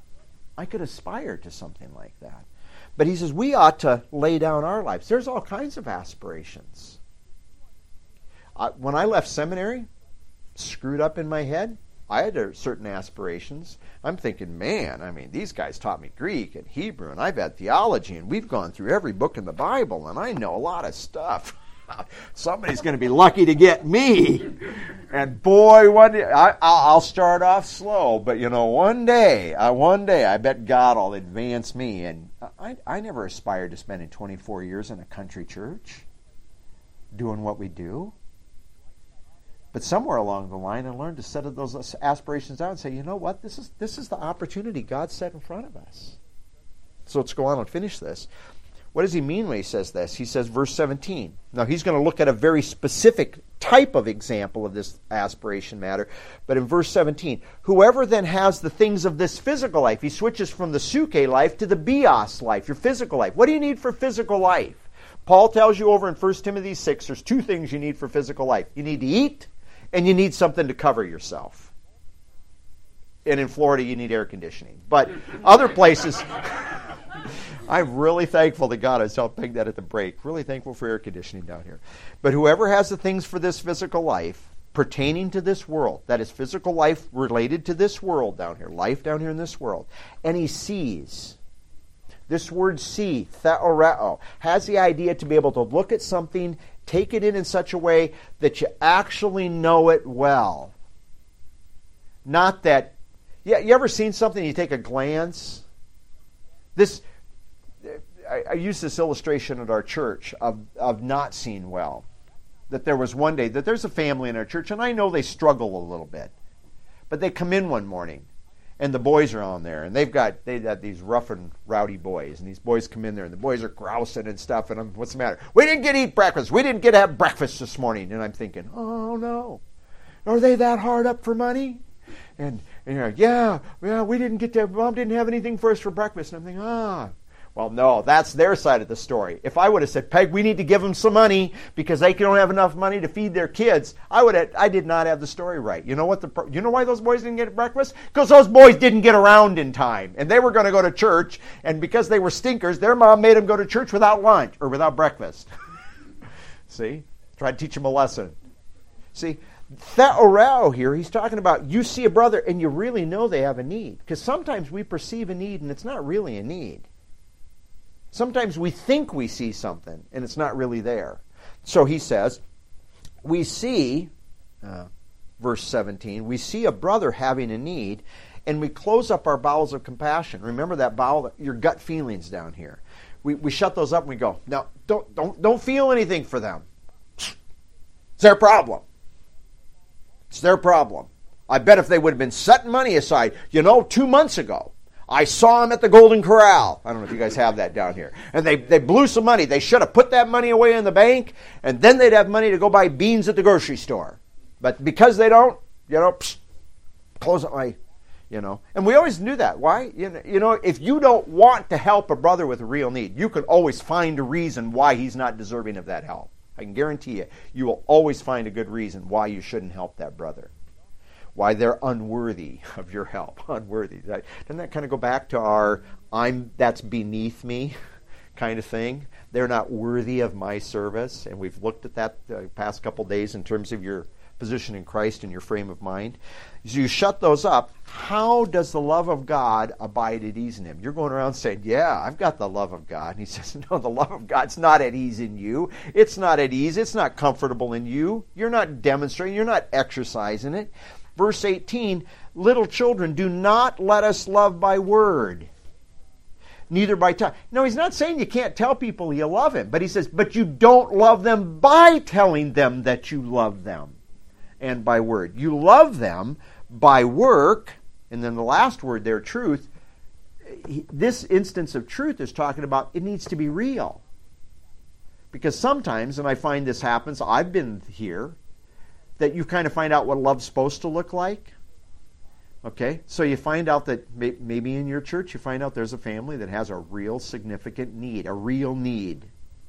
Speaker 1: But he says we ought to lay down our lives. There's all kinds of aspirations. When I left seminary, screwed up in my head, I had certain aspirations. I'm thinking, these guys taught me Greek and Hebrew, and I've had theology, and we've gone through every book in the Bible, and I know a lot of stuff. Somebody's going to be lucky to get me. And boy, one day, I'll start off slow, but one day, I bet God will advance me. And I never aspired to spending 24 years in a country church doing what we do. But somewhere along the line, I learned to set those aspirations out and say, you know what, this is the opportunity God set in front of us. So let's go on and finish this. What does he mean when he says this? He says, verse 17. Now, he's going to look at a very specific type of example of this aspiration matter. But in verse 17, whoever then has the things of this physical life, he switches from the suke life to the bios life, your physical life. What do you need for physical life? Paul tells you over in 1 Timothy 6, there's two things you need for physical life. You need to eat, and you need something to cover yourself. And in Florida, you need air conditioning. But other places... I'm really thankful that God has helped peg that at the break. Really thankful for air conditioning down here. But whoever has the things for this physical life pertaining to this world, that is physical life related to this world down here, life down here in this world, and he sees, this word see, theoreo, has the idea to be able to look at something, take it in such a way that you actually know it well. Not that, you ever seen something, you take a glance? I used this illustration at our church of not seeing well. That there was one day, that there's a family in our church, and I know they struggle a little bit. But they come in one morning, and the boys are on there, and they've got these rough and rowdy boys, and these boys come in there, and the boys are grousing and stuff, and what's the matter? We didn't get to eat breakfast. We didn't get to have breakfast this morning. And I'm thinking, oh no. Are they that hard up for money? And you're like, yeah, we didn't get to, Mom didn't have anything for us for breakfast. And I'm thinking, well, no, that's their side of the story. If I would have said, Peg, we need to give them some money because they don't have enough money to feed their kids, I did not have the story right. You know why those boys didn't get breakfast? Because those boys didn't get around in time, and they were going to go to church, and because they were stinkers, their mom made them go to church without lunch or without breakfast. See? Try to teach them a lesson. See? Theoreo here, he's talking about you see a brother and you really know they have a need. Because sometimes we perceive a need and it's not really a need. Sometimes we think we see something, and it's not really there. So he says, we see, verse 17, we see a brother having a need, and we close up our bowels of compassion. Remember that bowel, your gut feelings down here. We shut those up and we go, no, don't feel anything for them. It's their problem. It's their problem. I bet if they would have been setting money aside, 2 months ago, I saw them at the Golden Corral. I don't know if you guys have that down here. And they blew some money. They should have put that money away in the bank, and then they'd have money to go buy beans at the grocery store. But because they don't, close up my, And we always knew that. Why? If you don't want to help a brother with a real need, you can always find a reason why he's not deserving of that help. I can guarantee you will always find a good reason why you shouldn't help that brother. Why they're unworthy of your help. Unworthy. Doesn't that kind of go back to our that's beneath me kind of thing? They're not worthy of my service. And we've looked at that the past couple days in terms of your position in Christ and your frame of mind. So you shut those up. How does the love of God abide at ease in him? You're going around saying, yeah, I've got the love of God. And he says, no, the love of God's not at ease in you. It's not at ease. It's not comfortable in you. You're not demonstrating. You're not exercising it. Verse 18, little children, do not let us love by word, neither by tongue. No, he's not saying you can't tell people you love him, but he says, but you don't love them by telling them that you love them and by word. You love them by work, and then the last word there, truth. This instance of truth is talking about it needs to be real. Because sometimes, and I find this happens, I've been here, that you kind of find out what love's supposed to look like. Okay? So you find out that maybe in your church, you find out there's a family that has a real significant need, a real need.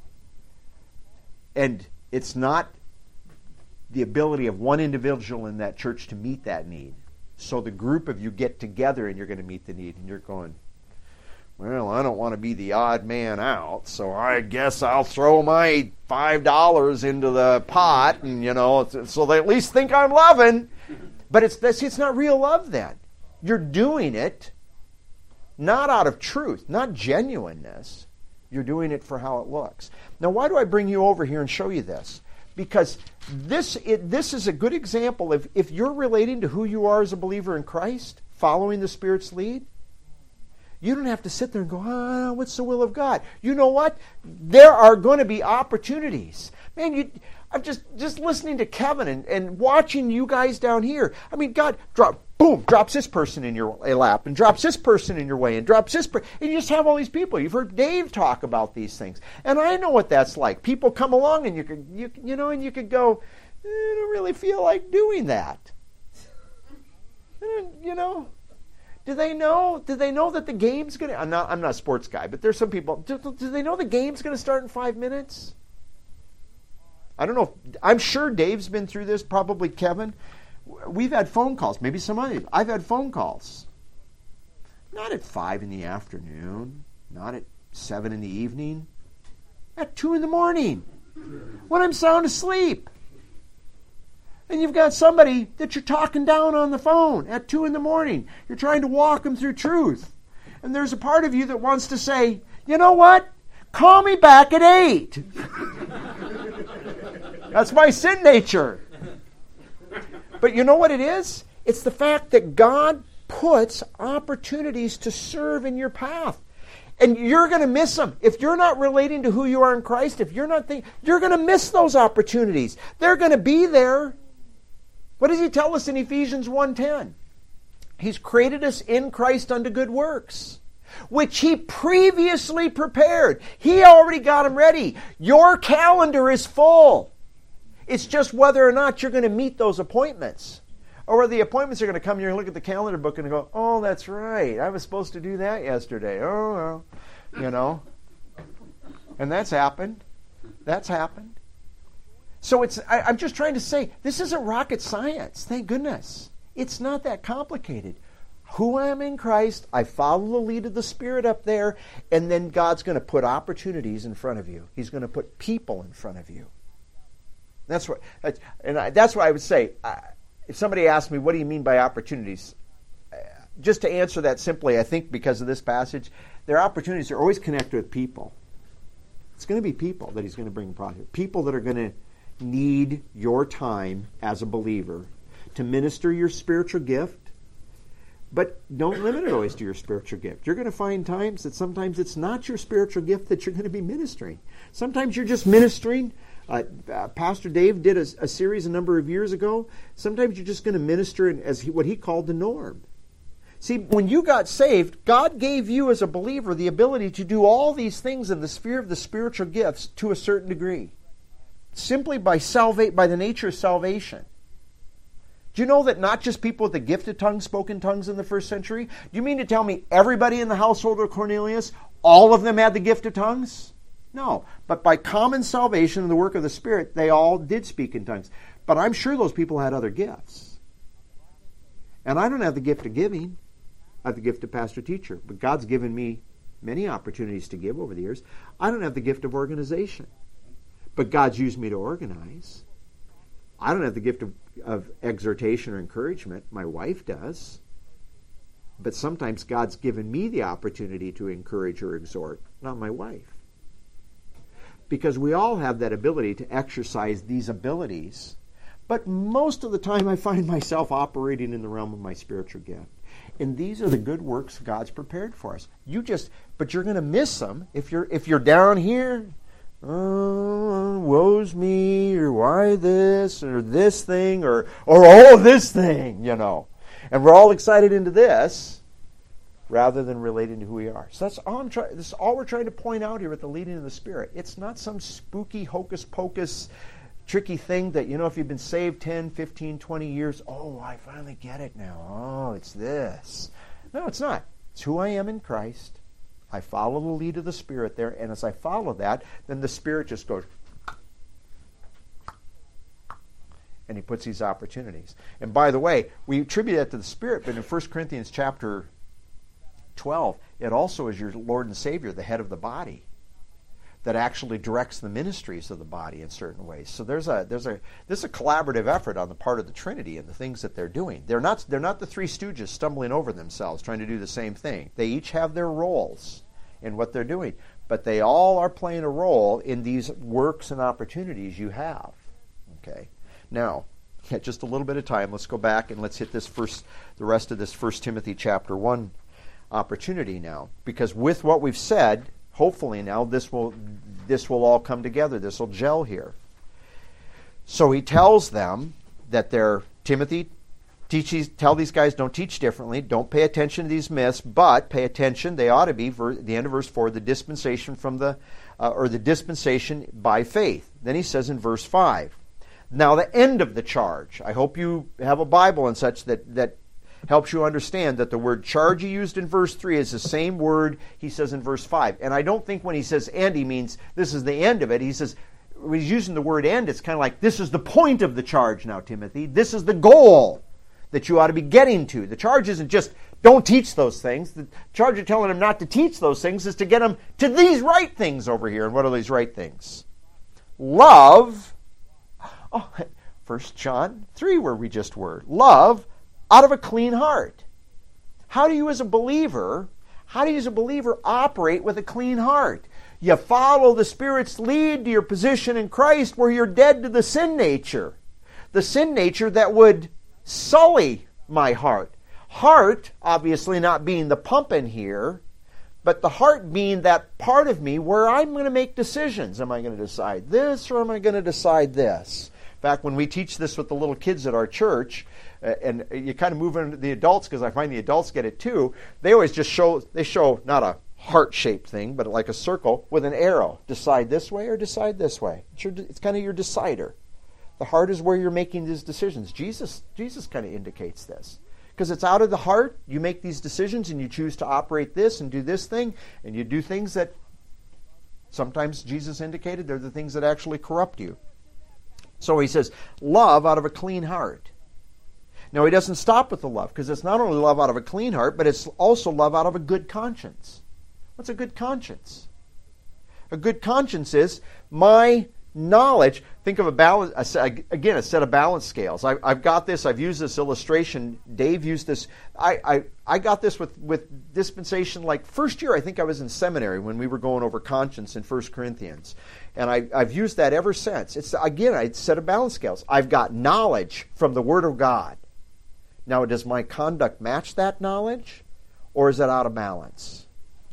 Speaker 1: And it's not the ability of one individual in that church to meet that need. So the group of you get together and you're going to meet the need, and you're going, well, I don't want to be the odd man out, so I guess I'll throw my $5 into the pot, and so they at least think I'm loving. But it's not real love then. You're doing it not out of truth, not genuineness. You're doing it for how it looks. Now, why do I bring you over here and show you this? Because this is a good example of if you're relating to who you are as a believer in Christ, following the Spirit's lead, you don't have to sit there and go, what's the will of God? You know what? There are going to be opportunities. Man, I'm just listening to Kevin and watching you guys down here. I mean, God drops this person in your lap and drops this person in your way and drops this person. And you just have all these people. You've heard Dave talk about these things. And I know what that's like. People come along and you could go, I don't really feel like doing that. You know, do they know that the game's going to, I'm not a sports guy, but there's some people, do they know the game's going to start in 5 minutes? I don't know. I'm sure Dave's been through this, probably Kevin. We've had phone calls. Maybe some of you. I've had phone calls. Not at 5 in the afternoon. Not at 7 in the evening. At 2 in the morning. When I'm sound asleep. And you've got somebody that you're talking down on the phone at 2 in the morning. You're trying to walk them through truth. And there's a part of you that wants to say, you know what? Call me back at 8. That's my sin nature. But you know what it is? It's the fact that God puts opportunities to serve in your path. And you're going to miss them. If you're not relating to who you are in Christ, if you're not thinking, you're going to miss those opportunities. They're going to be there. What does he tell us in Ephesians 1:10? He's created us in Christ unto good works, which he previously prepared. He already got them ready. Your calendar is full. It's just whether or not you're going to meet those appointments. Or whether the appointments are going to come, you're going to look at the calendar book and go, oh, that's right. I was supposed to do that yesterday. Oh, well, you know. And that's happened. That's happened. So I'm just trying to say, this isn't rocket science. Thank goodness. It's not that complicated. Who I am in Christ, I follow the lead of the Spirit up there, and then God's going to put opportunities in front of you. He's going to put people in front of you. That's what I would say. If somebody asked me, what do you mean by opportunities? Just to answer that simply, I think because of this passage, their opportunities are always connected with people. It's going to be people that he's going to bring project. People that are going to need your time as a believer to minister your spiritual gift. But don't limit it always to your spiritual gift. You're going to find times that sometimes it's not your spiritual gift that you're going to be ministering. Sometimes you're just ministering. Pastor Dave did a series a number of years ago. Sometimes you're just going to minister as what he called the norm. See, when you got saved, God gave you as a believer the ability to do all these things in the sphere of the spiritual gifts to a certain degree. Simply by the nature of salvation. Do you know that not just people with the gift of tongues spoke in tongues in the first century? Do you mean to tell me everybody in the household of Cornelius, all of them had the gift of tongues? No. But by common salvation and the work of the Spirit, they all did speak in tongues. But I'm sure those people had other gifts. And I don't have the gift of giving. I have the gift of pastor-teacher. But God's given me many opportunities to give over the years. I don't have the gift of organization. But God's used me to organize. I don't have the gift of exhortation or encouragement. My wife does. But sometimes God's given me the opportunity to encourage or exhort, not my wife. Because we all have that ability to exercise these abilities. But most of the time I find myself operating in the realm of my spiritual gift. And these are the good works God's prepared for us. But you're going to miss them if you're down here. Oh, woe's me, or why this, or this thing, or oh, this thing, you know. And we're all excited into this rather than relating to who we are. So this is all we're trying to point out here with the leading of the Spirit. It's not some spooky, hocus-pocus, tricky thing that, if you've been saved 10, 15, 20 years, oh, I finally get it now. Oh, it's this. No, it's not. It's who I am in Christ. I follow the lead of the Spirit there, and as I follow that, then the Spirit just goes, and he puts these opportunities. And by the way, we attribute that to the Spirit, but in 1 Corinthians chapter 12, it also is your Lord and Savior, the head of the body, that actually directs the ministries of the body in certain ways. So there's a collaborative effort on the part of the Trinity and the things that they're doing. They're not the three stooges stumbling over themselves trying to do the same thing. They each have their roles in what they're doing, but they all are playing a role in these works and opportunities you have. Okay. Now, just a little bit of time. Let's go back and let's hit the rest of this 1 Timothy chapter 1 opportunity now, because with what we've said, hopefully now this will all come together. This will gel here. So he tells them that Timothy, tell these guys, don't teach differently, don't pay attention to these myths, but pay attention, they ought to be, the end of verse 4, the dispensation the dispensation by faith. Then he says in verse 5, now the end of the charge. I hope you have a Bible and such that helps you understand that the word charge he used in verse 3 is the same word he says in verse 5. And I don't think when he says end, he means this is the end of it. He says, when he's using the word end, it's kind of like, this is the point of the charge now, Timothy. This is the goal that you ought to be getting to. The charge isn't just, don't teach those things. The charge of telling him not to teach those things is to get him to these right things over here. And what are these right things? Love. 1 John 3, where we just were. Love out of a clean heart. How do you as a believer operate with a clean heart? You follow the Spirit's lead to your position in Christ where you're dead to the sin nature. The sin nature that would sully my heart. Heart, obviously not being the pump in here, but the heart being that part of me where I'm going to make decisions. Am I going to decide this or am I going to decide this? In fact, when we teach this with the little kids at our church, and you kind of move into the adults, because I find the adults get it too, they always just show not a heart-shaped thing, but like a circle with an arrow. Decide this way or decide this way. It's kind of your decider. The heart is where you're making these decisions. Jesus kind of indicates this. Because it's out of the heart, you make these decisions and you choose to operate this and do this thing, and you do things that sometimes Jesus indicated they're the things that actually corrupt you. So he says, love out of a clean heart. Now he doesn't stop with the love, because it's not only love out of a clean heart, but it's also love out of a good conscience. What's a good conscience? A good conscience is my knowledge. Think of a set of balance scales. I've got this. I've used this illustration. Dave used this. I got this with dispensation. Like first year, I think I was in seminary when we were going over conscience in 1 Corinthians, and I've used that ever since. It's a set of balance scales. I've got knowledge from the Word of God. Now, does my conduct match that knowledge, or is it out of balance?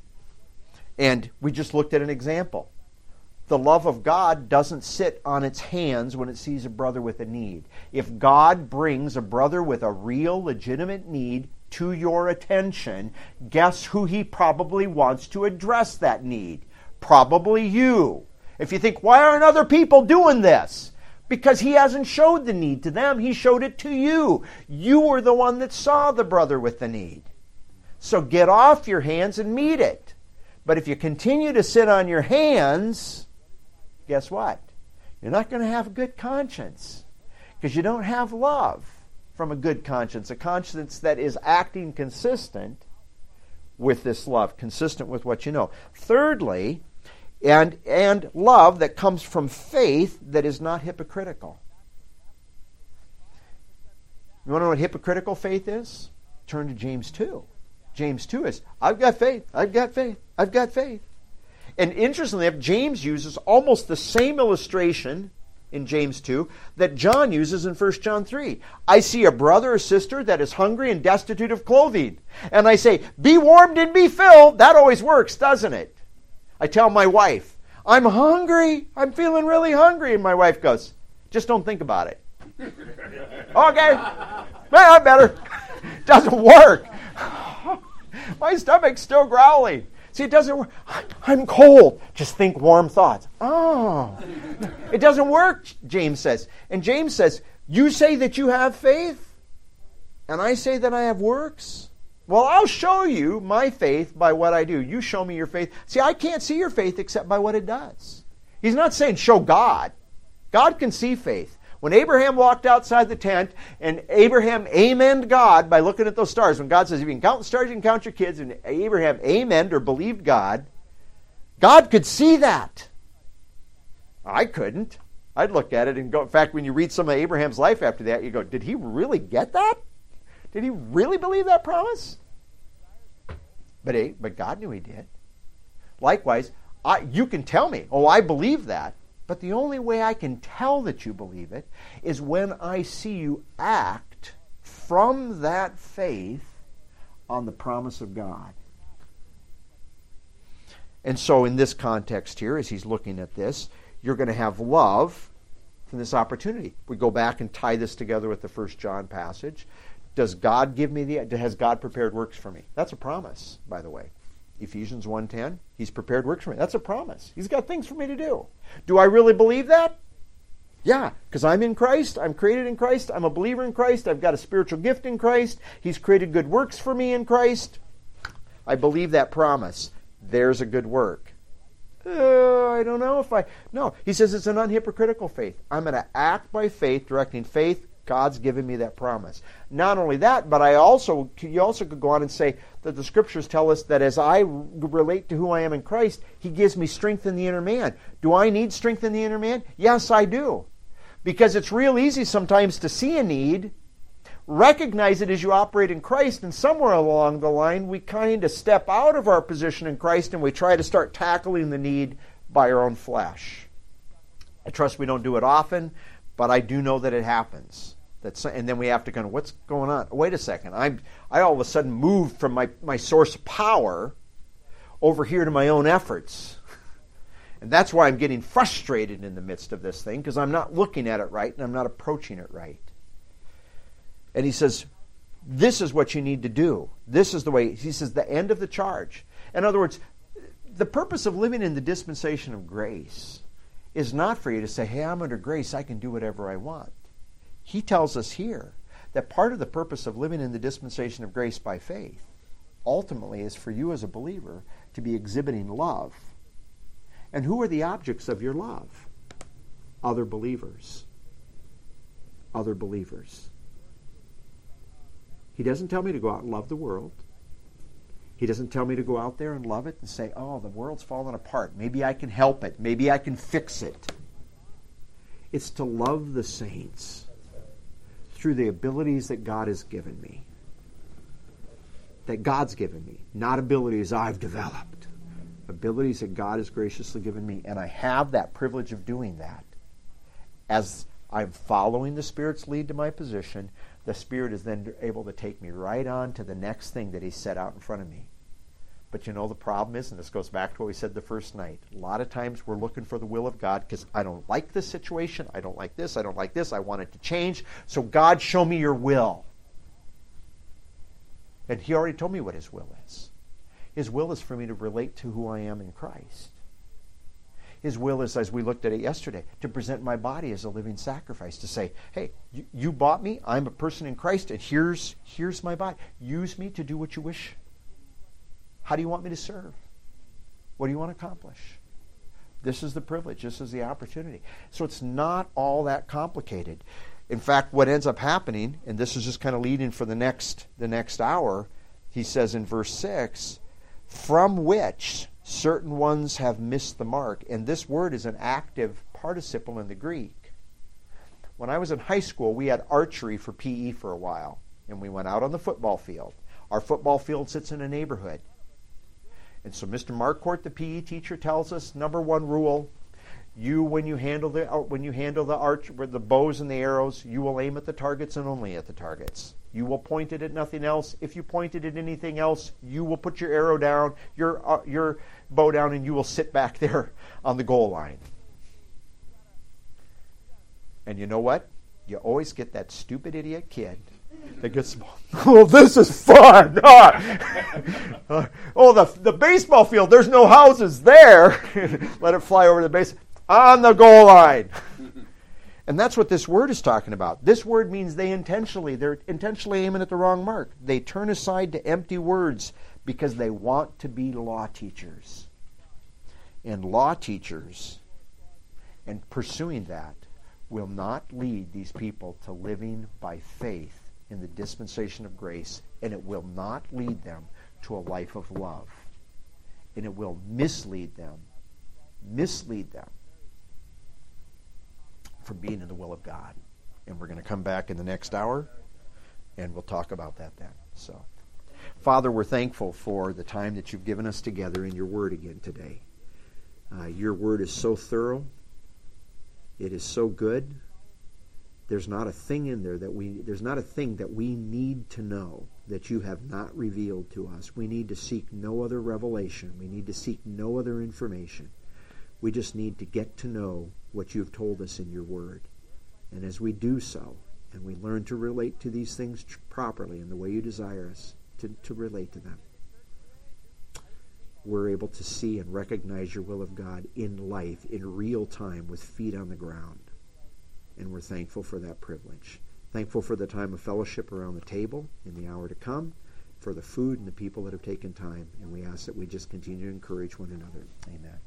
Speaker 1: And we just looked at an example. The love of God doesn't sit on its hands when it sees a brother with a need. If God brings a brother with a real, legitimate need to your attention, guess who he probably wants to address that need? Probably you. If you think, why aren't other people doing this? Because he hasn't showed the need to them. He showed it to you. You were the one that saw the brother with the need. So get off your hands and meet it. But if you continue to sit on your hands, guess what? You're not going to have a good conscience, because you don't have love from a good conscience, a conscience that is acting consistent with this love, consistent with what you know. Thirdly, and love that comes from faith that is not hypocritical. You want to know what hypocritical faith is? Turn to James 2. James 2 is, I've got faith, I've got faith, I've got faith. And interestingly, James uses almost the same illustration in James 2 that John uses in 1 John 3. I see a brother or sister that is hungry and destitute of clothing. And I say, be warmed and be filled. That always works, doesn't it? I tell my wife, I'm hungry. I'm feeling really hungry. And my wife goes, just don't think about it. Okay. Well, I better. Doesn't work. My stomach's still growling. See, it doesn't work. I'm cold. Just think warm thoughts. Oh. It doesn't work, James says. And James says, you say that you have faith, and I say that I have works? Well, I'll show you my faith by what I do. You show me your faith. See, I can't see your faith except by what it does. He's not saying show God. God can see faith. When Abraham walked outside the tent and Abraham amened God by looking at those stars, when God says, if you can count the stars, you can count your kids, and Abraham amened or believed God, God could see that. I couldn't. I'd look at it and go, in fact, when you read some of Abraham's life after that, you go, did he really get that? Did he really believe that promise? But God knew he did. Likewise, you can tell me, oh, I believe that. But the only way I can tell that you believe it is when I see you act from that faith on the promise of God. And so in this context here, as he's looking at this, you're going to have love from this opportunity. We go back and tie this together with the 1 John passage. Does God give me has God prepared works for me? That's a promise, by the way. Ephesians 1:10, He's prepared works for me. That's a promise. He's got things for me to do. Do I really believe that? Yeah, because I'm in Christ. I'm created in Christ. I'm a believer in Christ. I've got a spiritual gift in Christ. He's created good works for me in Christ. I believe that promise. There's a good work. I don't know if No, he says it's an unhypocritical faith. I'm going to act by faith, directing faith. God's given me that promise. Not only that, but you also could go on and say that the Scriptures tell us that as I relate to who I am in Christ, He gives me strength in the inner man. Do I need strength in the inner man? Yes, I do. Because it's real easy sometimes to see a need, recognize it as you operate in Christ, and somewhere along the line we kind of step out of our position in Christ and we try to start tackling the need by our own flesh. I trust we don't do it often, but I do know that it happens. And then we have to kind of, what's going on? Wait a second. I all of a sudden moved from my source of power over here to my own efforts. And that's why I'm getting frustrated in the midst of this thing, because I'm not looking at it right and I'm not approaching it right. And he says, this is what you need to do. This is the way. He says, the end of the charge. In other words, the purpose of living in the dispensation of grace is not for you to say, hey, I'm under grace, I can do whatever I want. He tells us here that part of the purpose of living in the dispensation of grace by faith ultimately is for you as a believer to be exhibiting love. And who are the objects of your love? Other believers. Other believers. He doesn't tell me to go out and love the world. He doesn't tell me to go out there and love it and say, oh, the world's falling apart. Maybe I can help it. Maybe I can fix it. It's to love the saints through the abilities that God has given me. That God's given me. Not abilities I've developed. Abilities that God has graciously given me. And I have that privilege of doing that. As I'm following the Spirit's lead to my position, the Spirit is then able to take me right on to the next thing that He set out in front of me. But you know the problem is, and this goes back to what we said the first night, a lot of times we're looking for the will of God because I don't like this situation, I don't like this, I don't like this, I want it to change, so God, show me your will. And He already told me what His will is. His will is for me to relate to who I am in Christ. His will is, as we looked at it yesterday, to present my body as a living sacrifice, to say, hey, you bought me, I'm a person in Christ, and here's my body. Use me to do what you wish. How do you want me to serve? What do you want to accomplish? This is the privilege. This is the opportunity. So it's not all that complicated. In fact, what ends up happening, and this is just kind of leading for the next hour, he says in verse 6, from which certain ones have missed the mark. And this word is an active participle in the Greek. When I was in high school, we had archery for PE for a while. And we went out on the football field. Our football field sits in a neighborhood. And so Mr. Marquardt, the PE teacher, tells us, number one rule, when you handle the arch with the bows and the arrows, you will aim at the targets and only at the targets. You will point it at nothing else. If you point it at anything else, you will put your arrow down, your bow down, and you will sit back there on the goal line. And you know what? You always get that stupid idiot kid that gets, oh, this is fun. The baseball field, there's no houses there. Let it fly over the base. On the goal line. And that's what this word is talking about. This word means they're intentionally aiming at the wrong mark. They turn aside to empty words because they want to be law teachers. And law teachers, and pursuing that, will not lead these people to living by faith in the dispensation of grace, and it will not lead them to a life of love. And it will mislead them from being in the will of God. And we're going to come back in the next hour, and we'll talk about that then. So, Father, we're thankful for the time that you've given us together in your word again today. Your word is so thorough. It is so good. There's not a thing in there there's not a thing that we need to know that you have not revealed to us. We need to seek no other revelation. We need to seek no other information. We just need to get to know what you've told us in your word.
Speaker 2: And as we do so, and we learn to relate to these things properly in the way you desire us to relate to them, we're able to see and recognize your will of God in life, in real time, with feet on the ground. And we're thankful for that privilege. Thankful for the time of fellowship around the table in the hour to come, for the food and the people that have taken time. And we ask that we just continue to encourage one another.
Speaker 1: Amen.